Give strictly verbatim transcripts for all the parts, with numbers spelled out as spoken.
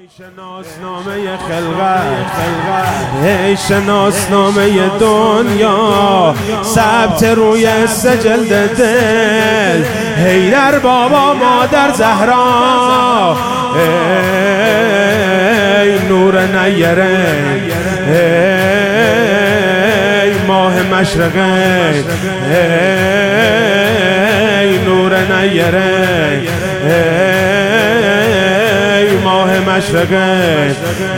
شناسنامه خلقت ای شناسنامه دنیا ثبت روی سجل دل حیدر بابا مادر زهرا ای نور نیره ای ماه مشرقه ای نور نیره ماه مشرقه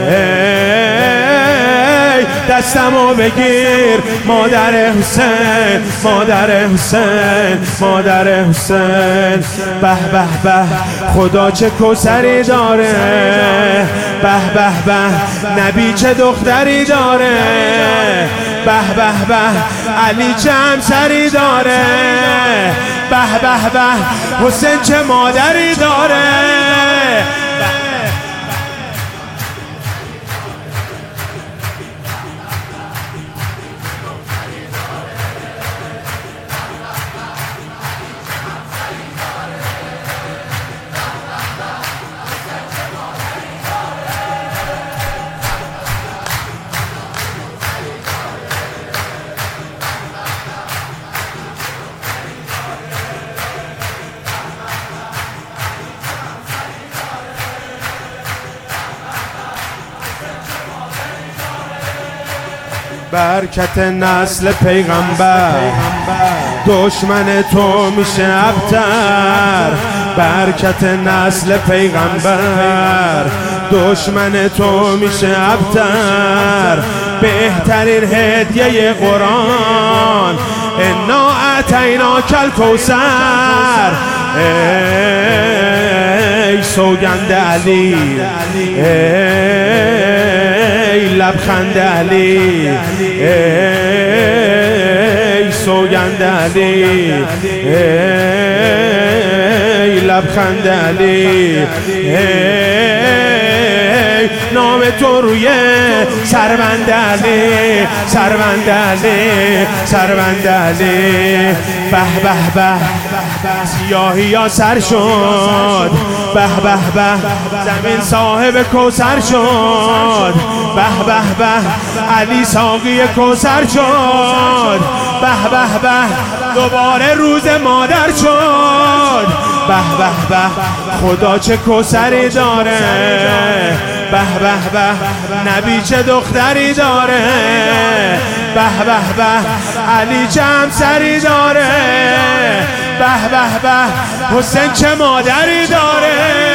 ای دستمو بگیر مادر حسین مادر حسین مادر حسین به به به خدا چه کوثری داره به به به نبی چه دختری داره به به به علی چه همسری داره به به به حسین چه مادری داره برکت نسل پیغمبر دشمن تو میشه ابتر برکت نسل پیغمبر دشمن تو میشه ابتر بهترین هدیه قرآن انا اعطیناک الکوثر ای سوگند علی ای لبخند علی ای سوگند علی ای لبخند علی ای نام تو روی سربند علی سربند علی سربند علی به به به سیاهی یا سر شد به به به زمین صاحب کوثر شد به به به علی ساقی کوثر شد به به به دوباره روز مادر شد به به به خدا چه کوثری داره به به به نبی چه دختری داره به به به علی چه همسری داره به به به حسین چه مادری داره